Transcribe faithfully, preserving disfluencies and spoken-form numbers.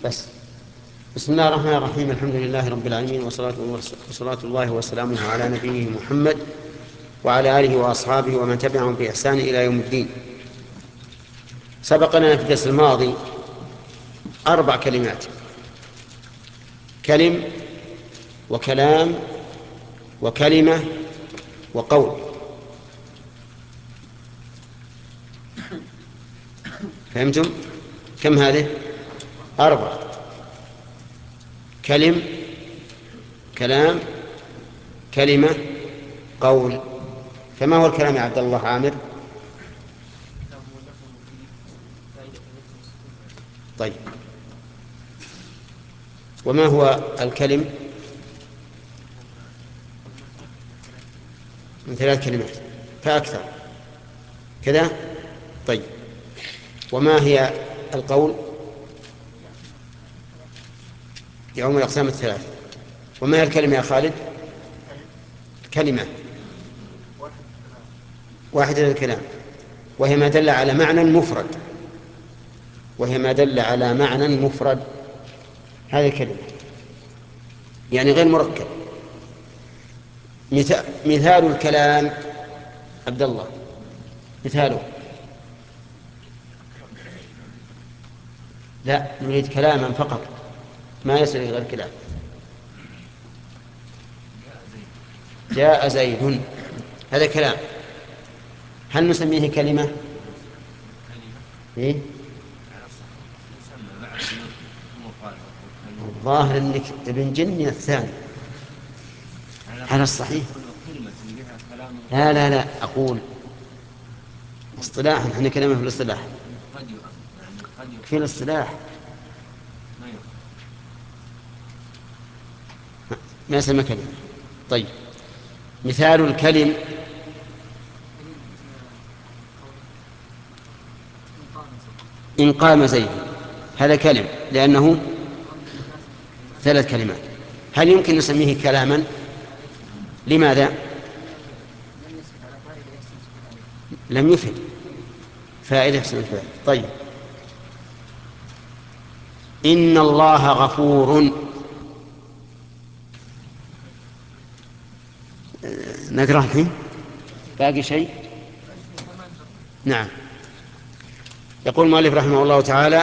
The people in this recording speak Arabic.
بس. بسم الله الرحمن الرحيم. الحمد لله رب العالمين، وصلاة وصلاة الله وسلامه على نبيه محمد وعلى آله وأصحابه ومن تبعهم بإحسان إلى يوم الدين. سبقنا في الدرس الماضي أربع كلمات: كلم، وكلام، وكلمة، وقول. فهمتم؟ كم هذه؟ أربع: كلم، كلام، كلمة، قول. فما هو الكلام يا عبد الله عامر؟ طيب، وما هو الكلم؟ من ثلاث كلمات فأكثر كذا. طيب، وما هي القول؟ يعم الأقسام الثلاث. وما هي الكلمة يا خالد؟ كلمة واحدة الكلام، وهي ما دل على معنى مفرد، وهي ما دل على معنى مفرد. هذه كلمة يعني غير مركب. مثال الكلام عبد الله، مثاله. لا، نريد كلاما فقط، ما يسري غير كلام. جاء زيد، هذا كلام. هل نسميه كلمة؟ إيه؟ الظاهر أنك ابن جني الثاني على الصحيح. لا لا لا، أقول اصطلاحا، احنا كلمة في الاصطلاح، في الاصطلاح ما يسمى كلمة. طيب، مثال الكلم: إن قام زيد، هذا كلم لأنه ثلاث كلمات. هل يمكن نسميه كلاما؟ لماذا؟ لم يفد فائدة يحسن الفعل. طيب، إن الله غفور. نقرأ الحين باقي شيء. نعم. يقول المؤلف رحمه الله تعالى: